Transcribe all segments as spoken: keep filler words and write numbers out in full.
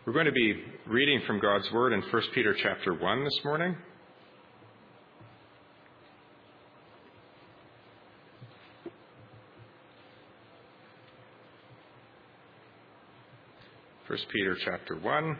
We're going to be reading from God's Word in First Peter chapter one this morning. First Peter chapter one.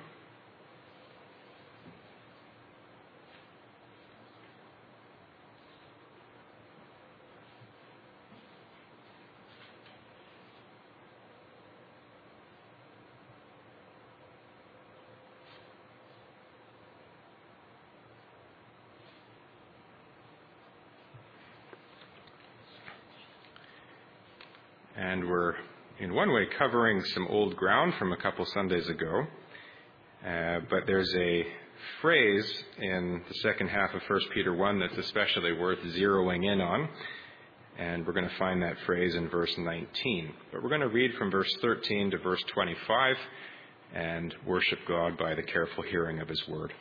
And we're, in one way, covering some old ground from a couple Sundays ago. Uh, but there's a phrase in the second half of First Peter one that's especially worth zeroing in on. And we're going to find that phrase in verse nineteen. But we're going to read from verse thirteen to verse twenty-five and worship God by the careful hearing of His Word.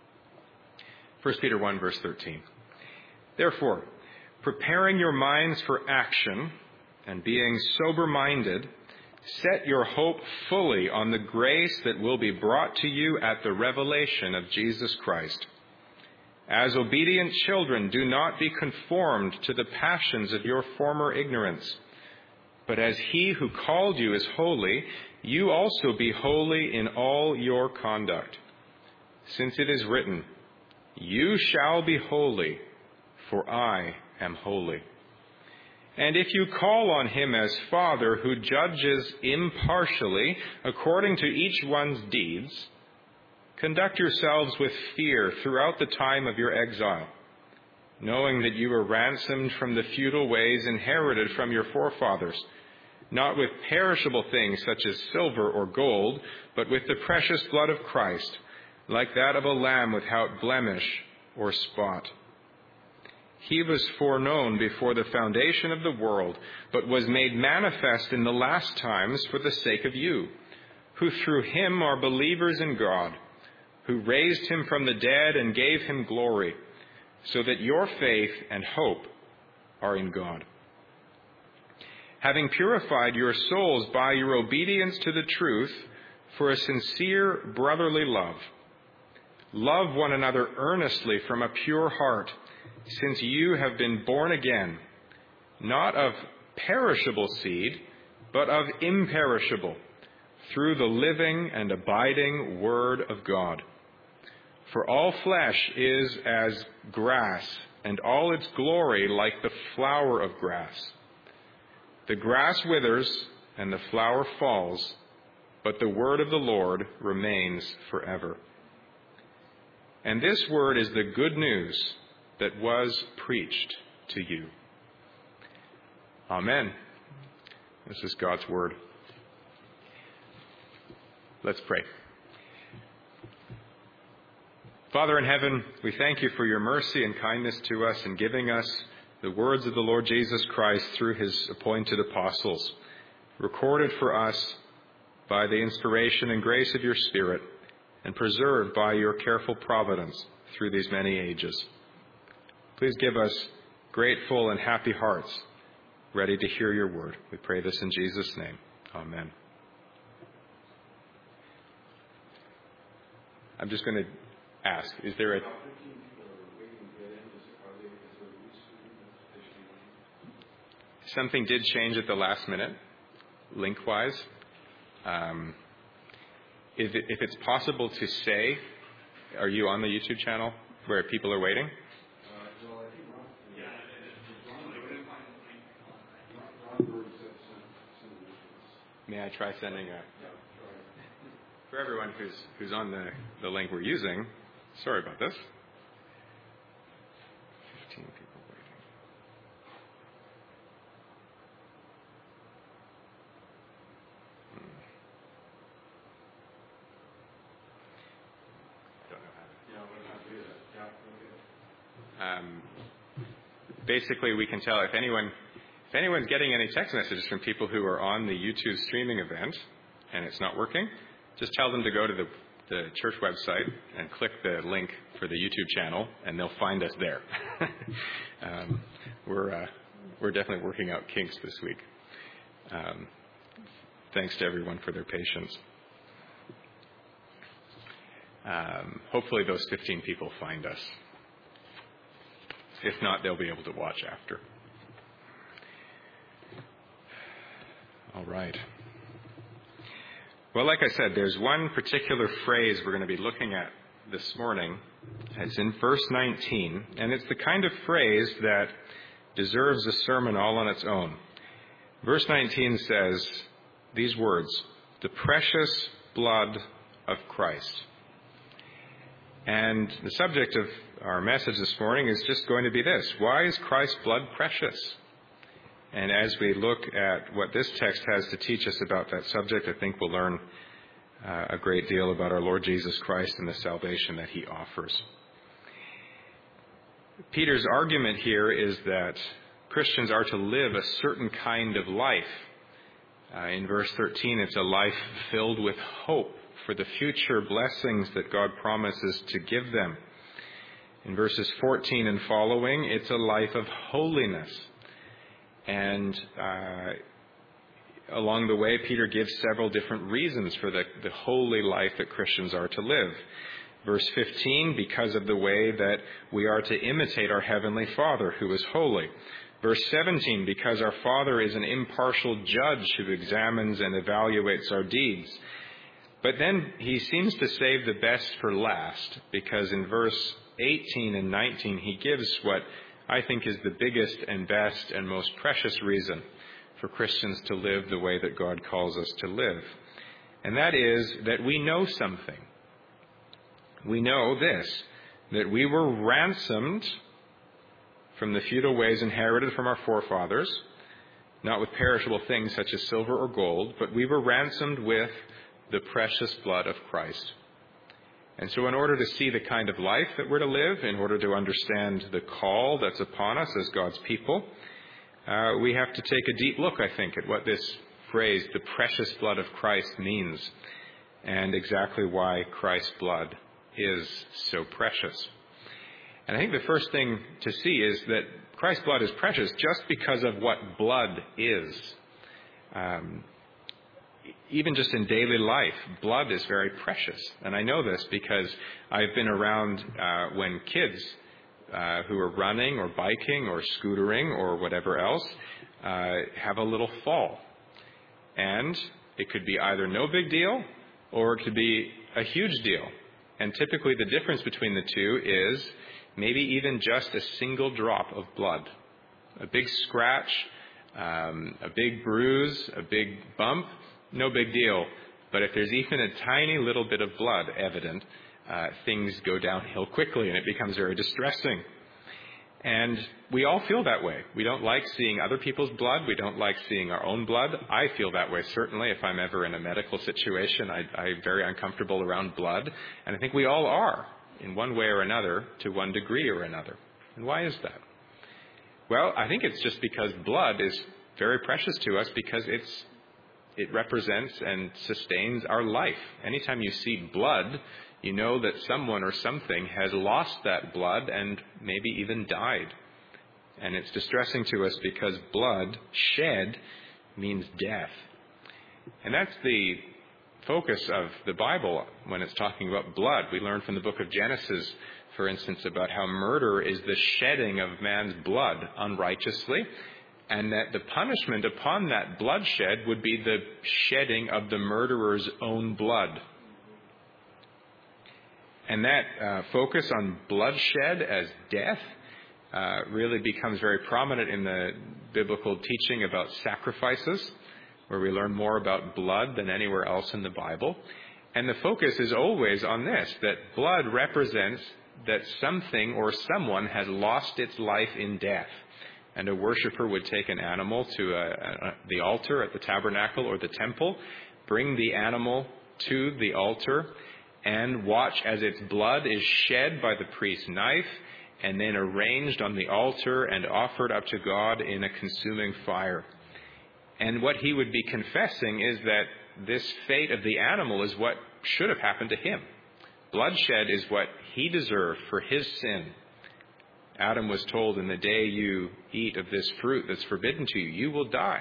First Peter one, verse thirteen. Therefore, preparing your minds for action, and being sober-minded, set your hope fully on the grace that will be brought to you at the revelation of Jesus Christ. As obedient children, do not be conformed to the passions of your former ignorance. But as He who called you is holy, you also be holy in all your conduct. Since it is written, "You shall be holy, for I am holy." And if you call on Him as Father, who judges impartially according to each one's deeds, conduct yourselves with fear throughout the time of your exile, knowing that you were ransomed from the futile ways inherited from your forefathers, not with perishable things such as silver or gold, but with the precious blood of Christ, like that of a lamb without blemish or spot. He was foreknown before the foundation of the world, but was made manifest in the last times for the sake of you, who through Him are believers in God, who raised Him from the dead and gave Him glory, so that your faith and hope are in God. Having purified your souls by your obedience to the truth for a sincere brotherly love, love one another earnestly from a pure heart, since you have been born again, not of perishable seed, but of imperishable, through the living and abiding Word of God. For all flesh is as grass, and all its glory like the flower of grass. The grass withers, and the flower falls, but the word of the Lord remains forever. And this word is the good news that was preached to you. Amen. This is God's word. Let's pray. Father in heaven, we thank you for your mercy and kindness to us in giving us the words of the Lord Jesus Christ through His appointed apostles, recorded for us by the inspiration and grace of your Spirit, and preserved by your careful providence through these many ages. Please give us grateful and happy hearts, ready to hear your word. We pray this in Jesus' name. Amen. I'm just going to ask, is there a... Something did change at the last minute, link-wise. Um, if, it, if it's possible to say, are you on the YouTube channel where people are waiting? May I try sending a... For everyone who's who's on the, the link we're using, sorry about this. fifteen people waiting. Hmm. Don't know how to... Um, basically, we can tell if anyone... If anyone's getting any text messages from people who are on the YouTube streaming event and it's not working, just tell them to go to the, the church website and click the link for the YouTube channel, and they'll find us there. um, we're uh, we're definitely working out kinks this week. Um, thanks to everyone for their patience. Um, hopefully those fifteen people find us. If not, they'll be able to watch after. All right. Well, like I said, there's one particular phrase we're going to be looking at this morning. It's in verse nineteen, and it's the kind of phrase that deserves a sermon all on its own. Verse nineteen says these words, "The precious blood of Christ." And the subject of our message this morning is just going to be this: why is Christ's blood precious? And as we look at what this text has to teach us about that subject, I think we'll learn uh, a great deal about our Lord Jesus Christ and the salvation that he offers. Peter's argument here is that Christians are to live a certain kind of life. Uh, in verse thirteen, it's a life filled with hope for the future blessings that God promises to give them. In verses fourteen and following, it's a life of holiness. And uh, along the way, Peter gives several different reasons for the, the holy life that Christians are to live. Verse fifteen, because of the way that we are to imitate our Heavenly Father, who is holy. Verse seventeen, because our Father is an impartial judge who examines and evaluates our deeds. But then he seems to save the best for last, because in verse eighteen and nineteen, he gives what I think is the biggest and best and most precious reason for Christians to live the way that God calls us to live. And that is that we know something. We know this, that we were ransomed from the futile ways inherited from our forefathers, not with perishable things such as silver or gold, but we were ransomed with the precious blood of Christ. And so in order to see the kind of life that we're to live, in order to understand the call that's upon us as God's people, uh, we have to take a deep look, I think, at what this phrase, the precious blood of Christ, means, and exactly why Christ's blood is so precious. And I think the first thing to see is that Christ's blood is precious just because of what blood is. Um, Even just in daily life, blood is very precious. And I know this because I've been around uh, when kids uh, who are running or biking or scootering or whatever else uh, have a little fall. And it could be either no big deal or it could be a huge deal. And typically the difference between the two is maybe even just a single drop of blood. A big scratch, um, a big bruise, a big bump. No big deal. But if there's even a tiny little bit of blood evident, uh, things go downhill quickly and it becomes very distressing. And we all feel that way. We don't like seeing other people's blood. We don't like seeing our own blood. I feel that way, certainly. If I'm ever in a medical situation, I, I'm very uncomfortable around blood. And I think we all are, in one way or another, to one degree or another. And why is that? Well, I think it's just because blood is very precious to us because it's It represents and sustains our life. Anytime you see blood, you know that someone or something has lost that blood and maybe even died. And it's distressing to us because blood shed means death. And that's the focus of the Bible when it's talking about blood. We learn from the book of Genesis, for instance, about how murder is the shedding of man's blood unrighteously, and that the punishment upon that bloodshed would be the shedding of the murderer's own blood. And that uh, focus on bloodshed as death uh, really becomes very prominent in the biblical teaching about sacrifices, where we learn more about blood than anywhere else in the Bible. And the focus is always on this, that blood represents that something or someone has lost its life in death. And a worshiper would take an animal to a, a, the altar at the tabernacle or the temple, bring the animal to the altar, and watch as its blood is shed by the priest's knife and then arranged on the altar and offered up to God in a consuming fire. And what he would be confessing is that this fate of the animal is what should have happened to him. Bloodshed is what he deserved for his sin. Adam was told, in the day you eat of this fruit that's forbidden to you, you will die.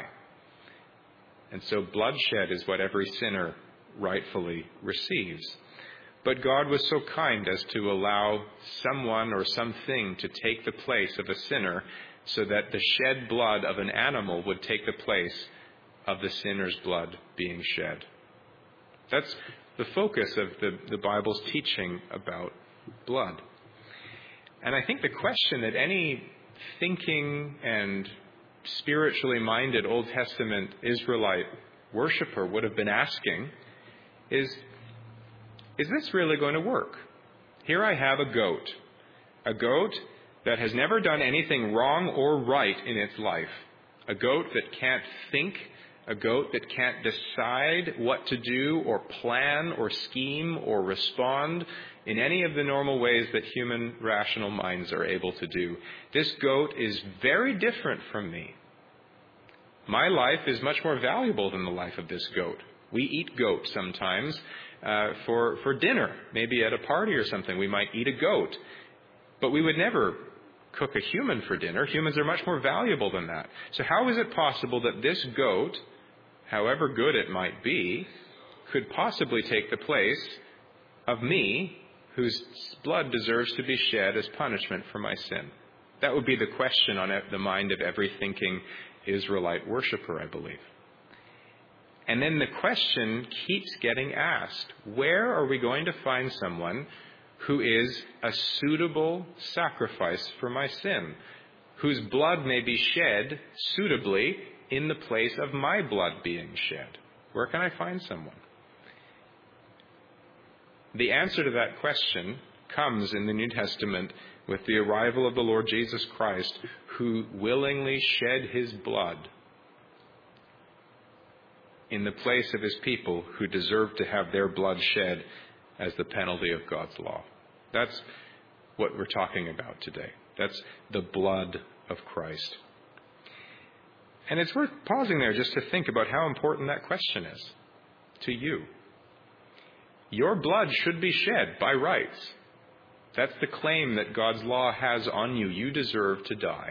And so bloodshed is what every sinner rightfully receives. But God was so kind as to allow someone or something to take the place of a sinner so that the shed blood of an animal would take the place of the sinner's blood being shed. That's the focus of the, the Bible's teaching about blood. And I think the question that any thinking and spiritually minded Old Testament Israelite worshiper would have been asking is, is this really going to work? Here I have a goat, a goat that has never done anything wrong or right in its life, a goat that can't think, a goat that can't decide what to do or plan or scheme or respond in any of the normal ways that human rational minds are able to do. This goat is very different from me. My life is much more valuable than the life of this goat. We eat goat sometimes uh, for, for dinner, maybe at a party or something. We might eat a goat, but we would never cook a human for dinner. Humans are much more valuable than that. So how is it possible that this goat, however good it might be, could possibly take the place of me, whose blood deserves to be shed as punishment for my sin? That would be the question on the mind of every thinking Israelite worshiper, I believe. And then the question keeps getting asked. Where are we going to find someone who is a suitable sacrifice for my sin, whose blood may be shed suitably in the place of my blood being shed? Where can I find someone? The answer to that question comes in the New Testament with the arrival of the Lord Jesus Christ, who willingly shed his blood in the place of his people who deserved to have their blood shed as the penalty of God's law. That's what we're talking about today. That's the blood of Christ. And it's worth pausing there just to think about how important that question is to you. Your blood should be shed by rights. That's the claim that God's law has on you. You deserve to die.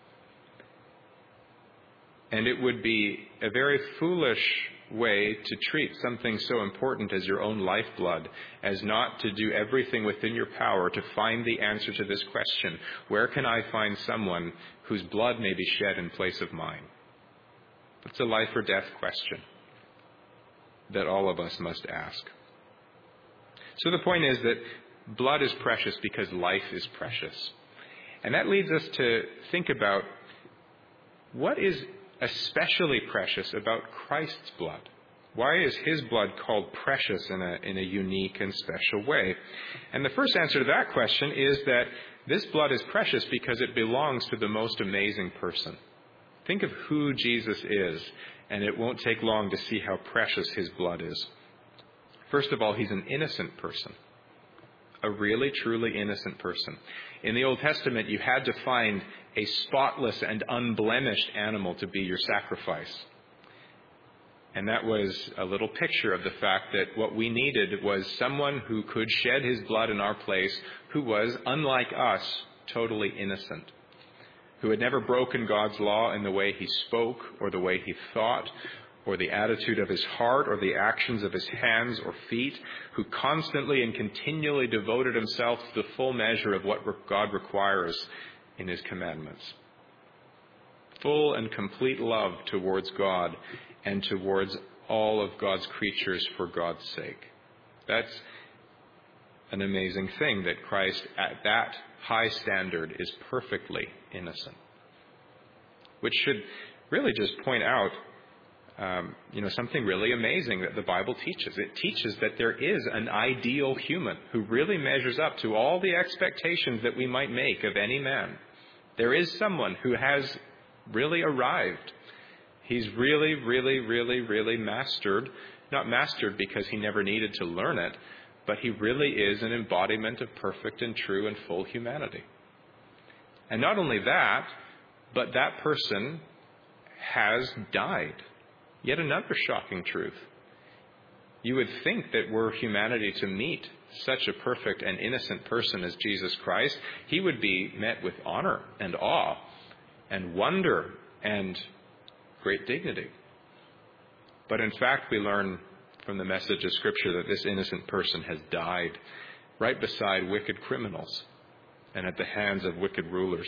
And it would be a very foolish way to treat something so important as your own lifeblood as not to do everything within your power to find the answer to this question. Where can I find someone whose blood may be shed in place of mine? It's a life or death question that all of us must ask. So the point is that blood is precious because life is precious. And that leads us to think about what is especially precious about Christ's blood. Why is his blood called precious in a, in a unique and special way? And the first answer to that question is that this blood is precious because it belongs to the most amazing person. Think of who Jesus is, and it won't take long to see how precious his blood is. First of all, he's an innocent person. A really, truly innocent person. In the Old Testament, you had to find a spotless and unblemished animal to be your sacrifice. And that was a little picture of the fact that what we needed was someone who could shed his blood in our place, who was, unlike us, totally innocent, who had never broken God's law in the way he spoke or the way he thought, or the attitude of his heart, or the actions of his hands or feet, who constantly and continually devoted himself to the full measure of what God requires in his commandments. Full and complete love towards God and towards all of God's creatures for God's sake. That's an amazing thing, that Christ at that high standard is perfectly innocent. Which should really just point out Um, you know, something really amazing that the Bible teaches. It teaches that there is an ideal human who really measures up to all the expectations that we might make of any man. There is someone who has really arrived. He's really, really, really, really mastered, not mastered because he never needed to learn it, but he really is an embodiment of perfect and true and full humanity. And not only that, but that person has died. Yet another shocking truth. You would think that were humanity to meet such a perfect and innocent person as Jesus Christ, he would be met with honor and awe and wonder and great dignity. But in fact, we learn from the message of Scripture that this innocent person has died right beside wicked criminals and at the hands of wicked rulers.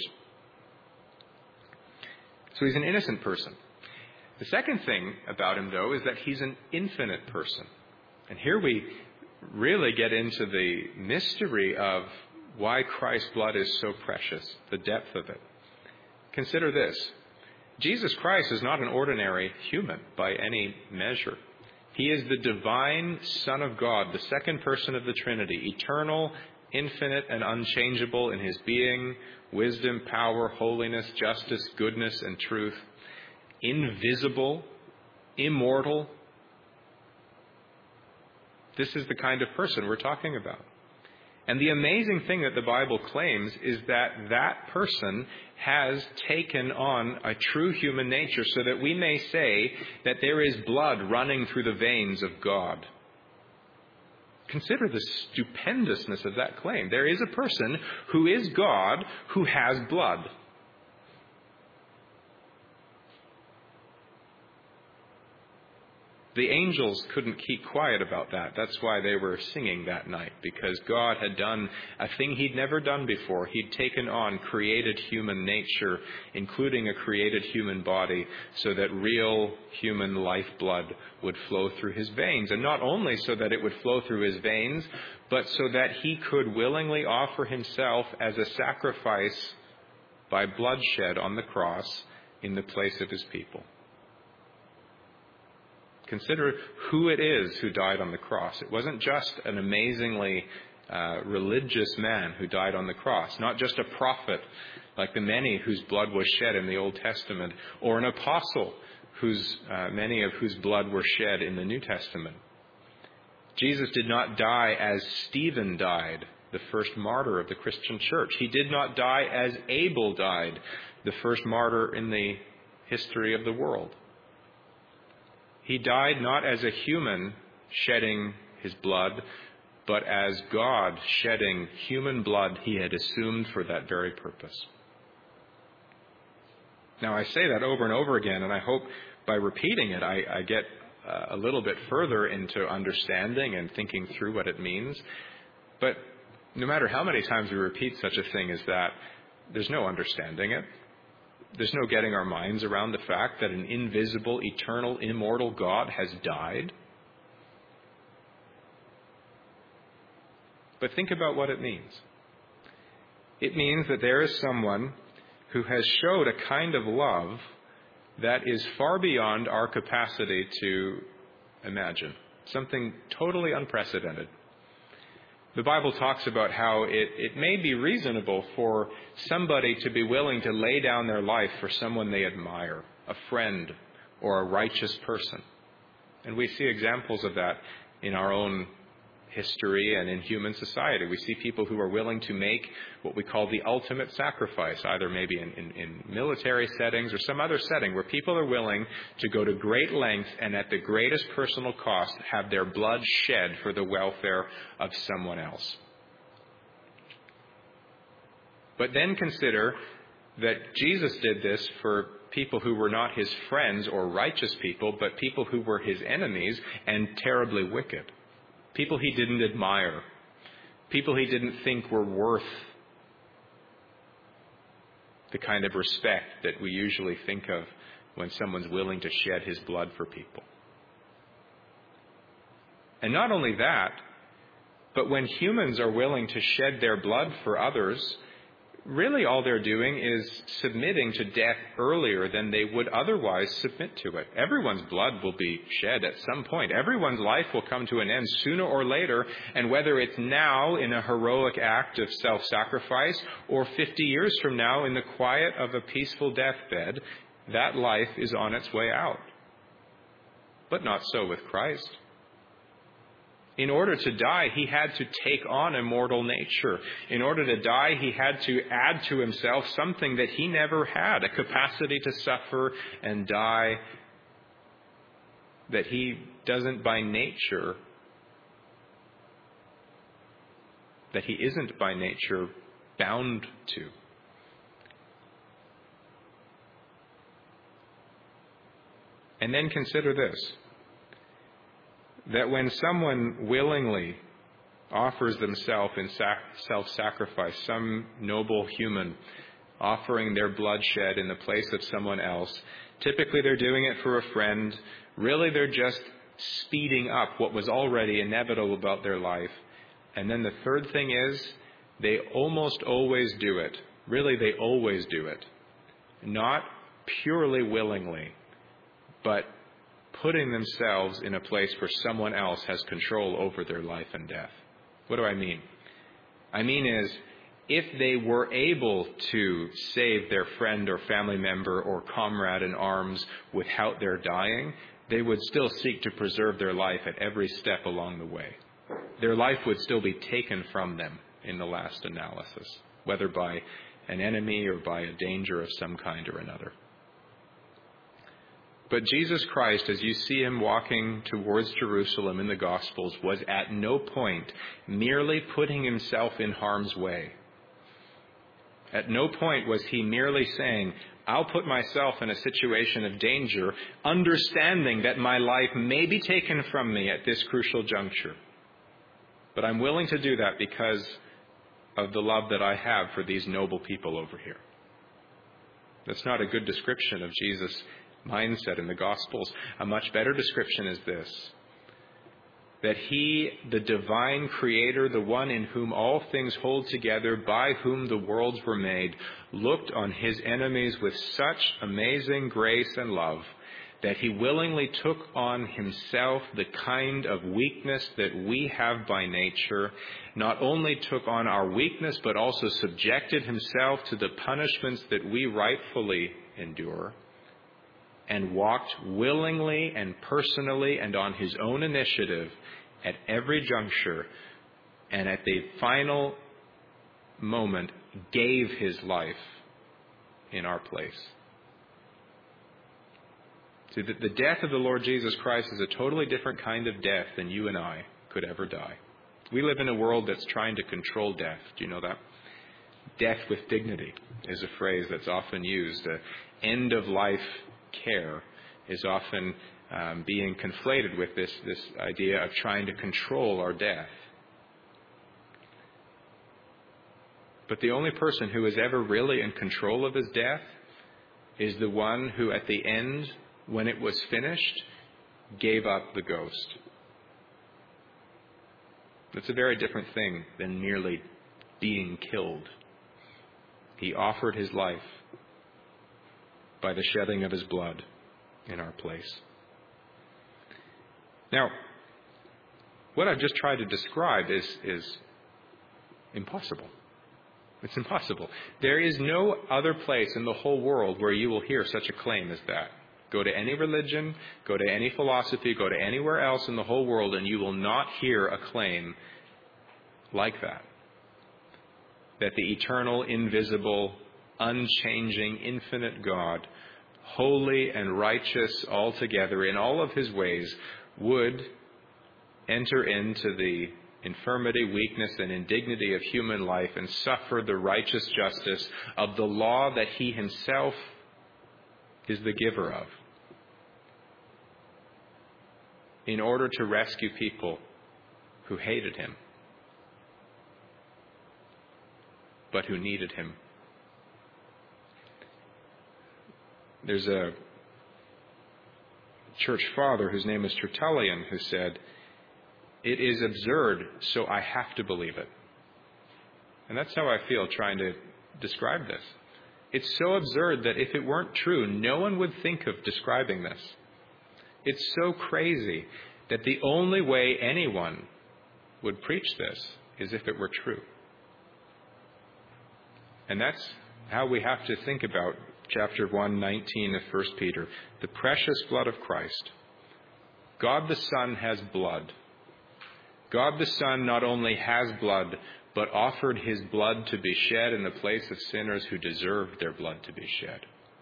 So he's an innocent person. The second thing about him, though, is that he's an infinite person. And here we really get into the mystery of why Christ's blood is so precious, the depth of it. Consider this. Jesus Christ is not an ordinary human by any measure. He is the divine Son of God, the second person of the Trinity, eternal, infinite, and unchangeable in his being, wisdom, power, holiness, justice, goodness, and truth, invisible, immortal. This is the kind of person we're talking about. And the amazing thing that the Bible claims is that that person has taken on a true human nature so that we may say that there is blood running through the veins of God. Consider the stupendousness of that claim. There is a person who is God who has blood. The angels couldn't keep quiet about that. That's why they were singing that night, because God had done a thing he'd never done before. He'd taken on created human nature, including a created human body, so that real human lifeblood would flow through his veins. And not only so that it would flow through his veins, but so that he could willingly offer himself as a sacrifice by bloodshed on the cross in the place of his people. Consider who it is who died on the cross. It wasn't just an amazingly uh, religious man who died on the cross, not just a prophet like the many whose blood was shed in the Old Testament, or an apostle whose uh, many of whose blood were shed in the New Testament. Jesus did not die as Stephen died, the first martyr of the Christian church. He did not die as Abel died, the first martyr in the history of the world. He died not as a human shedding his blood, but as God shedding human blood he had assumed for that very purpose. Now, I say that over and over again, and I hope by repeating it, I, I get uh, a little bit further into understanding and thinking through what it means. But no matter how many times we repeat such a thing as that, there's no understanding it. There's no getting our minds around the fact that an invisible, eternal, immortal God has died. But think about what it means. It means that there is someone who has showed a kind of love that is far beyond our capacity to imagine. Something totally unprecedented. The Bible talks about how it, it may be reasonable for somebody to be willing to lay down their life for someone they admire, a friend or a righteous person. And we see examples of that in our own history and in human society. We see people who are willing to make what we call the ultimate sacrifice, either maybe in, in, in military settings or some other setting where people are willing to go to great lengths and at the greatest personal cost have their blood shed for the welfare of someone else. But then consider that Jesus did this for people who were not his friends or righteous people, but people who were his enemies and terribly wicked. People he didn't admire. People he didn't think were worth the kind of respect that we usually think of when someone's willing to shed his blood for people. And not only that, but when humans are willing to shed their blood for others, really all they're doing is submitting to death earlier than they would otherwise submit to it. Everyone's blood will be shed at some point. Everyone's life will come to an end sooner or later, and whether it's now in a heroic act of self-sacrifice or fifty years from now in the quiet of a peaceful deathbed, that life is on its way out. But not so with Christ. In order to die, he had to take on a mortal nature. In order to die, he had to add to himself something that he never had, a capacity to suffer and die that he doesn't by nature, that he isn't by nature bound to. And then consider this. that when someone willingly offers themselves in sac- self-sacrifice, some noble human offering their bloodshed in the place of someone else, typically they're doing it for a friend. Really, they're just speeding up what was already inevitable about their life. And then the third thing is, they almost always do it. Really, they always do it. Not purely willingly, but putting themselves in a place where someone else has control over their life and death. What do I mean? I mean is, if they were able to save their friend or family member or comrade in arms without their dying, they would still seek to preserve their life at every step along the way. Their life would still be taken from them in the last analysis, whether by an enemy or by a danger of some kind or another. But Jesus Christ, as you see him walking towards Jerusalem in the Gospels, was at no point merely putting himself in harm's way. At no point was he merely saying, I'll put myself in a situation of danger, understanding that my life may be taken from me at this crucial juncture. But I'm willing to do that because of the love that I have for these noble people over here. That's not a good description of Jesus' mindset in the Gospels. A much better description is this: that he, the divine creator, the one in whom all things hold together, by whom the worlds were made, looked on his enemies with such amazing grace and love that he willingly took on himself the kind of weakness that we have by nature, not only took on our weakness, but also subjected himself to the punishments that we rightfully endure, and walked willingly and personally and on his own initiative at every juncture, and at the final moment gave his life in our place. See, the, the death of the Lord Jesus Christ is a totally different kind of death than you and I could ever die. We live in a world that's trying to control death. Do you know that? Death with dignity is a phrase that's often used. Uh, end-of-life care is often um, being conflated with this, this idea of trying to control our death. But the only person who is ever really in control of his death is the one who at the end, when it was finished, gave up the ghost. That's a very different thing than merely being killed. He offered his life by the shedding of his blood in our place. Now, what I've just tried to describe is, is impossible. It's impossible. There is no other place in the whole world where you will hear such a claim as that. Go to any religion, go to any philosophy, go to anywhere else in the whole world, and you will not hear a claim like that. That the eternal, invisible, unchanging, infinite God, holy and righteous altogether in all of his ways, would enter into the infirmity, weakness, and indignity of human life and suffer the righteous justice of the law that he himself is the giver of, in order to rescue people who hated him, but who needed him. There's a church father whose name is Tertullian who said, "It is absurd, so I have to believe it." And that's how I feel trying to describe this. It's so absurd that if it weren't true, no one would think of describing this. It's so crazy that the only way anyone would preach this is if it were true. And that's how we have to think about chapter one nineteen of First Peter, the precious blood of Christ. God the Son has blood. God the Son not only has blood, but offered his blood to be shed in the place of sinners who deserved their blood to be shed.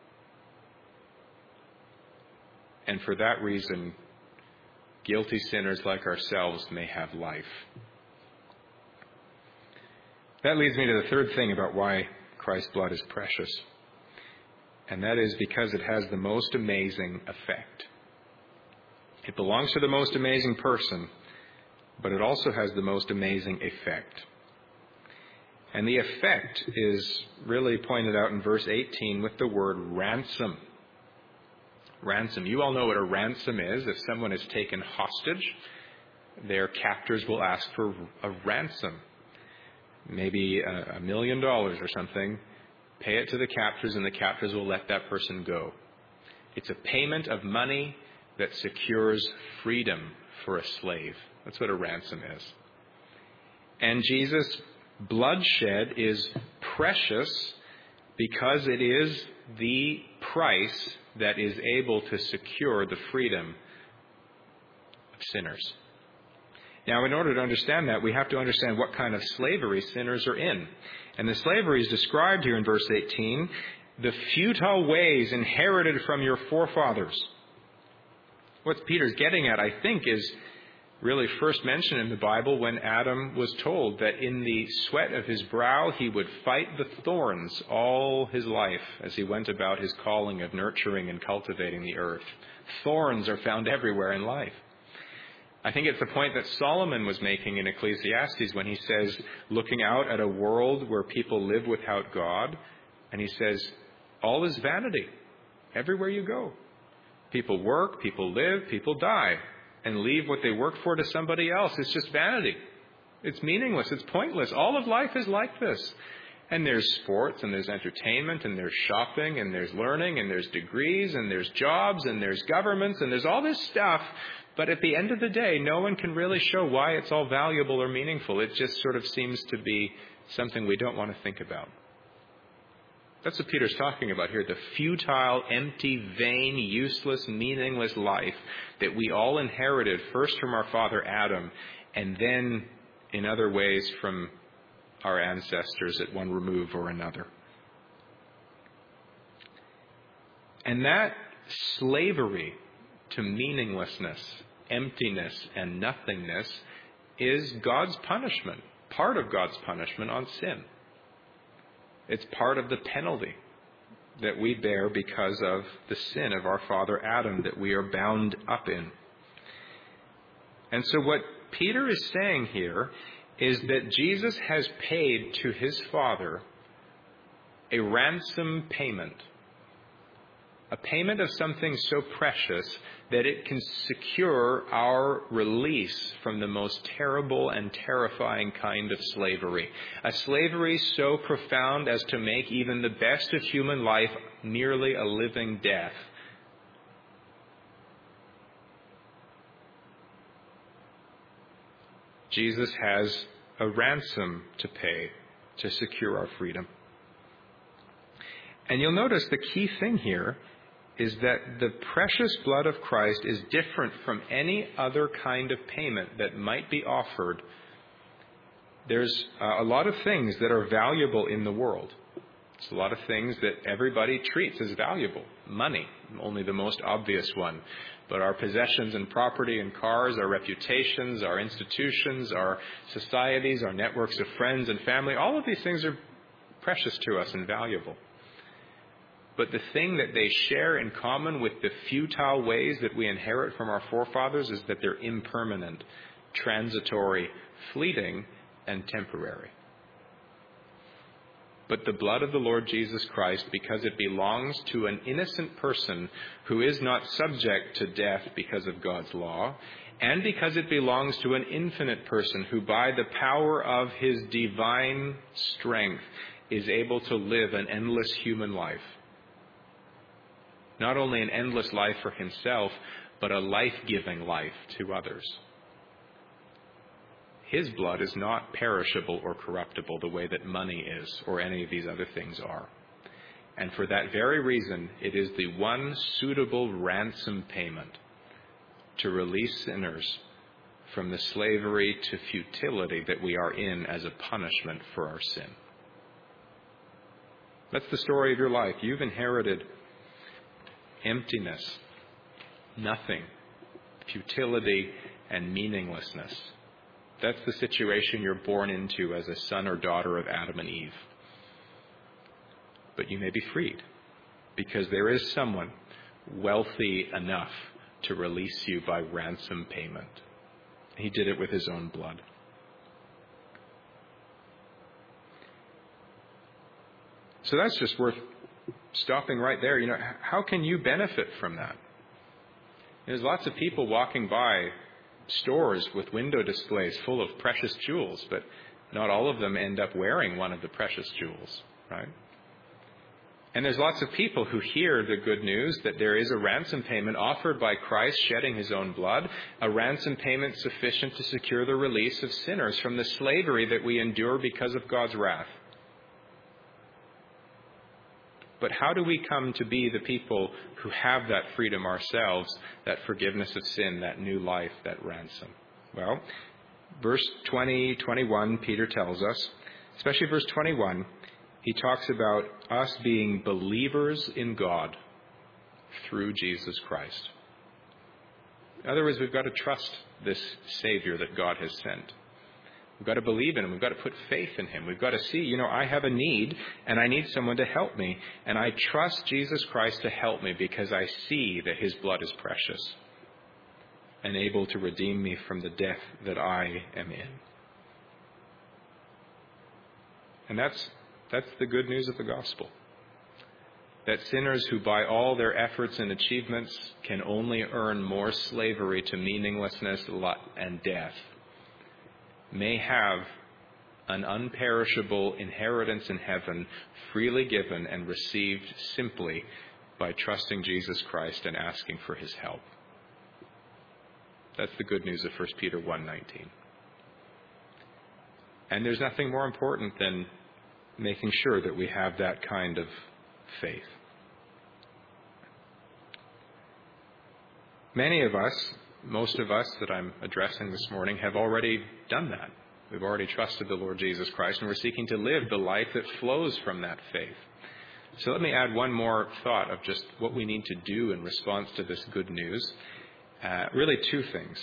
And for that reason, guilty sinners like ourselves may have life. That leads me to the third thing about why Christ's blood is precious. And that is because it has the most amazing effect. It belongs to the most amazing person, but it also has the most amazing effect. And the effect is really pointed out in verse eighteen with the word ransom. Ransom. You all know what a ransom is. If someone is taken hostage, their captors will ask for a ransom. Maybe a, a million dollars or something. Pay it to the captors, and the captors will let that person go. It's a payment of money that secures freedom for a slave. That's what a ransom is. And Jesus' bloodshed is precious because it is the price that is able to secure the freedom of sinners. Now, in order to understand that, we have to understand what kind of slavery sinners are in. And the slavery is described here in verse eighteen, the futile ways inherited from your forefathers. What Peter's getting at, I think, is really first mentioned in the Bible when Adam was told that in the sweat of his brow he would fight the thorns all his life as he went about his calling of nurturing and cultivating the earth. Thorns are found everywhere in life. I think it's the point that Solomon was making in Ecclesiastes when he says, looking out at a world where people live without God, and he says, all is vanity everywhere you go. People work, people live, people die, and leave what they work for to somebody else. It's just vanity. It's meaningless. It's pointless. All of life is like this. And there's sports, and there's entertainment, and there's shopping, and there's learning, and there's degrees, and there's jobs, and there's governments, and there's all this stuff. But at the end of the day, no one can really show why it's all valuable or meaningful. It just sort of seems to be something we don't want to think about. That's what Peter's talking about here, the futile, empty, vain, useless, meaningless life that we all inherited first from our father Adam and then in other ways from our ancestors at one remove or another. And that slavery to meaninglessness, emptiness, and nothingness is God's punishment, part of God's punishment on sin. It's part of the penalty that we bear because of the sin of our father Adam that we are bound up in. And so what Peter is saying here is that Jesus has paid to his Father a ransom payment, a payment of something so precious that it can secure our release from the most terrible and terrifying kind of slavery. A slavery so profound as to make even the best of human life nearly a living death. Jesus has a ransom to pay to secure our freedom. And you'll notice the key thing here is that the precious blood of Christ is different from any other kind of payment that might be offered. There's uh, a lot of things that are valuable in the world. It's a lot of things that everybody treats as valuable. Money, only the most obvious one. But our possessions and property and cars, our reputations, our institutions, our societies, our networks of friends and family, all of these things are precious to us and valuable. But the thing that they share in common with the futile ways that we inherit from our forefathers is that they're impermanent, transitory, fleeting, and temporary. But the blood of the Lord Jesus Christ, because it belongs to an innocent person who is not subject to death because of God's law, and because it belongs to an infinite person who by the power of his divine strength is able to live an endless human life. Not only an endless life for himself, but a life-giving life to others. His blood is not perishable or corruptible the way that money is or any of these other things are. And for that very reason, it is the one suitable ransom payment to release sinners from the slavery to futility that we are in as a punishment for our sin. That's the story of your life. You've inherited emptiness, nothing, futility, and meaninglessness. That's the situation you're born into as a son or daughter of Adam and Eve. But you may be freed because there is someone wealthy enough to release you by ransom payment. He did it with his own blood. So that's just worth stopping right there. You know, how can you benefit from that? There's lots of people walking by stores with window displays full of precious jewels, but not all of them end up wearing one of the precious jewels, right? And there's lots of people who hear the good news that there is a ransom payment offered by Christ shedding his own blood, a ransom payment sufficient to secure the release of sinners from the slavery that we endure because of God's wrath. But how do we come to be the people who have that freedom ourselves, that forgiveness of sin, that new life, that ransom? Well, verse twenty, twenty-one, Peter tells us, especially verse twenty-one, he talks about us being believers in God through Jesus Christ. In other words, we've got to trust this Savior that God has sent. We've got to believe in him. We've got to put faith in him. We've got to see, you know, I have a need and I need someone to help me. And I trust Jesus Christ to help me because I see that his blood is precious and able to redeem me from the death that I am in. And that's that's the good news of the gospel. That sinners who by all their efforts and achievements can only earn more slavery to meaninglessness and death may have an unperishable inheritance in heaven freely given and received simply by trusting Jesus Christ and asking for his help. That's the good news of First Peter one nineteen. And there's nothing more important than making sure that we have that kind of faith. Many of us, most of us that I'm addressing this morning, have already done that. We've already trusted the Lord Jesus Christ, and we're seeking to live the life that flows from that faith. So let me add one more thought of just what we need to do in response to this good news. Uh, really two things.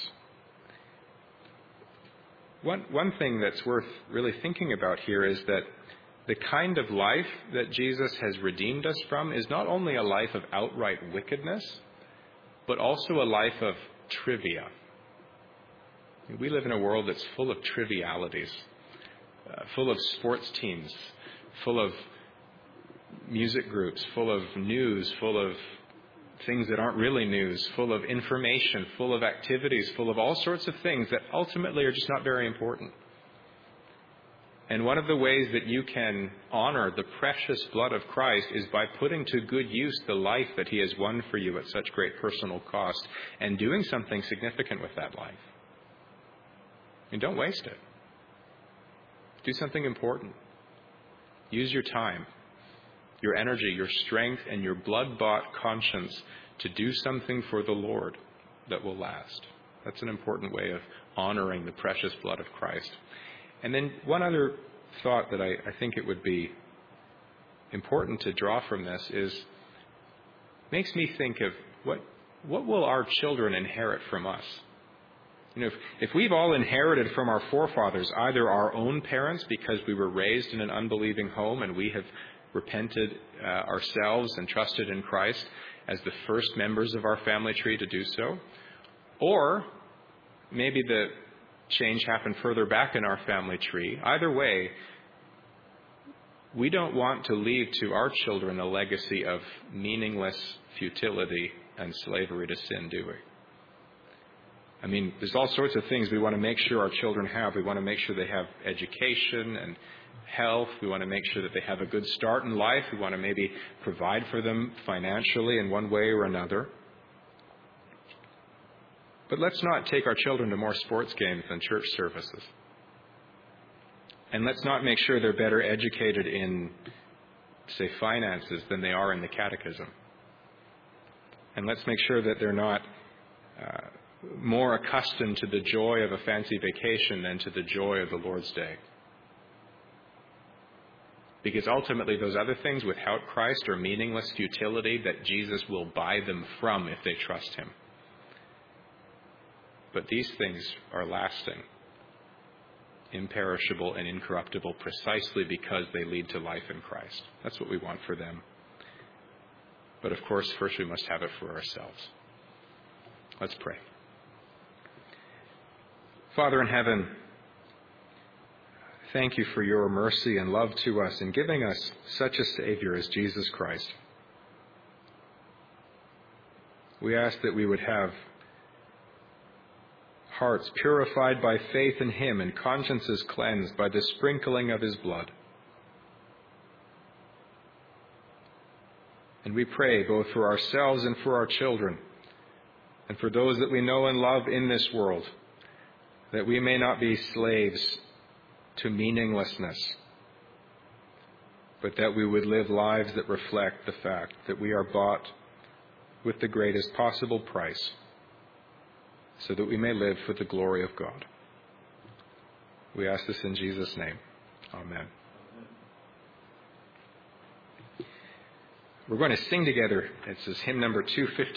One, one thing that's worth really thinking about here is that the kind of life that Jesus has redeemed us from is not only a life of outright wickedness, but also a life of trivia. We live in a world that's full of trivialities, uh, full of sports teams, full of music groups, full of news, full of things that aren't really news, full of information, full of activities, full of all sorts of things that ultimately are just not very important. And one of the ways that you can honor the precious blood of Christ is by putting to good use the life that he has won for you at such great personal cost and doing something significant with that life. And don't waste it. Do something important. Use your time, your energy, your strength, and your blood-bought conscience to do something for the Lord that will last. That's an important way of honoring the precious blood of Christ. And then one other thought that I, I think it would be important to draw from this is, makes me think of what what will our children inherit from us? You know, if, if we've all inherited from our forefathers either our own parents because we were raised in an unbelieving home and we have repented uh, ourselves and trusted in Christ as the first members of our family tree to do so, or maybe the change happened further back in our family tree. Either way, we don't want to leave to our children a legacy of meaningless futility and slavery to sin, do we? I mean, there's all sorts of things we want to make sure our children have. We want to make sure they have education and health. We want to make sure that they have a good start in life. We want to maybe provide for them financially in one way or another. But let's not take our children to more sports games than church services. And let's not make sure they're better educated in, say, finances than they are in the catechism. And let's make sure that they're not uh, more accustomed to the joy of a fancy vacation than to the joy of the Lord's Day. Because ultimately those other things without Christ are meaningless futility that Jesus will buy them from if they trust him. But these things are lasting, imperishable, and incorruptible precisely because they lead to life in Christ. That's what we want for them. But of course, first we must have it for ourselves. Let's pray. Father in heaven, thank you for your mercy and love to us in giving us such a Savior as Jesus Christ. We ask that we would have hearts purified by faith in him and consciences cleansed by the sprinkling of his blood. And we pray both for ourselves and for our children and for those that we know and love in this world, that we may not be slaves to meaninglessness, but that we would live lives that reflect the fact that we are bought with the greatest possible price, so that we may live for the glory of God. We ask this in Jesus' name. Amen. We're going to sing together. It says hymn number two fifty.